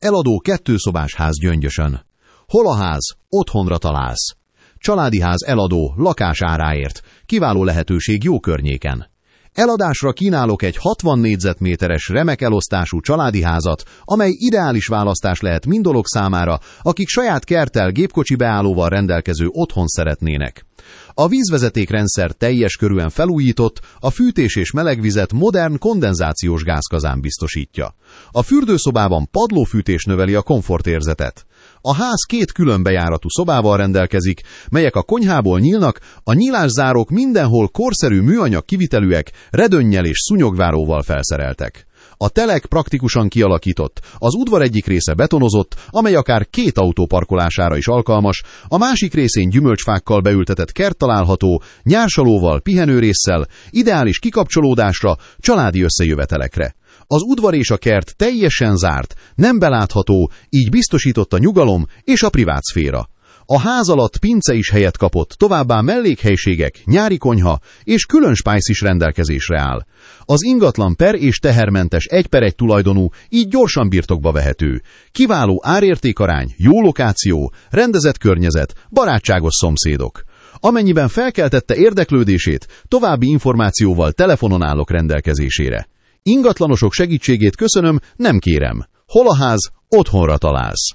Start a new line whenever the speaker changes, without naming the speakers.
Eladó 2 szobás ház Gyöngyösön. Hol a ház? Otthonra találsz. Családi ház eladó, lakás áráért. Kiváló lehetőség jó környéken. Eladásra kínálok egy 60 négyzetméteres remek elosztású családi házat, amely ideális választás lehet mindolok számára, akik saját kerttel, gépkocsi beállóval rendelkező otthon szeretnének. A vízvezetékrendszer teljes körűen felújított, a fűtés és melegvizet modern kondenzációs gázkazán biztosítja. A fürdőszobában padlófűtés növeli a komfortérzetet. A ház 2 külön bejáratú szobával rendelkezik, melyek a konyhából nyílnak, a nyílászárók mindenhol korszerű műanyag kivitelűek, redönnyel és szúnyogváróval felszereltek. A telek praktikusan kialakított, az udvar egyik része betonozott, amely akár 2 autó parkolására is alkalmas, a másik részén gyümölcsfákkal beültetett kert található, nyársalóval, pihenőrésszel, ideális kikapcsolódásra, családi összejövetelekre. Az udvar és a kert teljesen zárt, nem belátható, így biztosított a nyugalom és a privátszféra. A ház alatt pince is helyet kapott, továbbá mellékhelyiségek, nyári konyha és külön spájsz is rendelkezésre áll. Az ingatlan per- és tehermentes 1/1 tulajdonú, így gyorsan birtokba vehető. Kiváló árértékarány, jó lokáció, rendezett környezet, barátságos szomszédok. Amennyiben felkeltette érdeklődését, további információval telefonon állok rendelkezésére. Ingatlanosok segítségét köszönöm, nem kérem. Hol a ház? Otthonra találsz.